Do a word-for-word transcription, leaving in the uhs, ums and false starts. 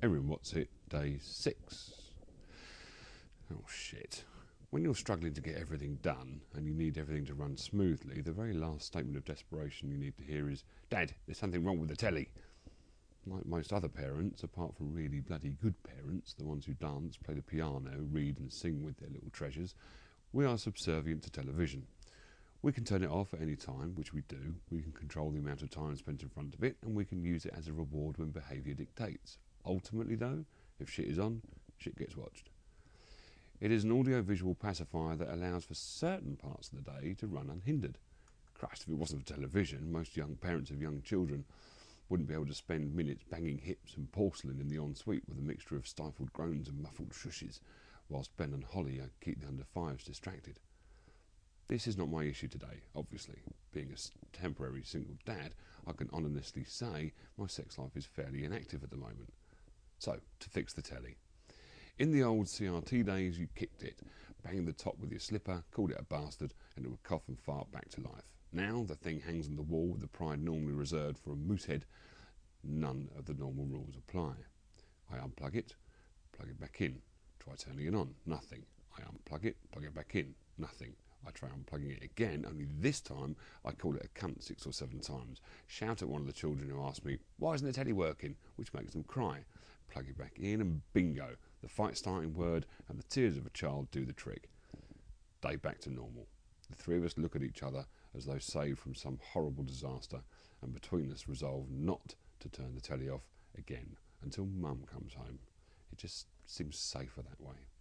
Erin What's It, day six. Oh shit. When you're struggling to get everything done and you need everything to run smoothly, the very last statement of desperation you need to hear is, "Dad, there's something wrong with the telly." Like most other parents, apart from really bloody good parents, the ones who dance, play the piano, read and sing with their little treasures, we are subservient to television. We can turn it off at any time, which we do. We can control the amount of time spent in front of it, and we can use it as a reward when behaviour dictates. Ultimately though, if shit is on, shit gets watched. It is an audio-visual pacifier that allows for certain parts of the day to run unhindered. Christ, if it wasn't for television, most young parents of young children wouldn't be able to spend minutes banging hips and porcelain in the ensuite with a mixture of stifled groans and muffled shushes, whilst Ben and Holly keep the under fives distracted. This is not my issue today, obviously. Being a temporary single dad, I can honestly say my sex life is fairly inactive at the moment. So, to fix the telly. In the old C R T days, you kicked it, banged the top with your slipper, called it a bastard, and it would cough and fart back to life. Now, the thing hangs on the wall with the pride normally reserved for a moosehead. None of the normal rules apply. I unplug it, plug it back in. Try turning it on. Nothing. I unplug it, plug it back in. Nothing. I try unplugging it again, only this time I call it a cunt six or seven times. Shout at one of the children who asks me, "Why isn't the telly working?" which makes them cry. Plug it back in and bingo. The fight starting word and the tears of a child do the trick. Day back to normal. The three of us look at each other as though saved from some horrible disaster, and between us resolve not to turn the telly off again until Mum comes home. It just seems safer that way.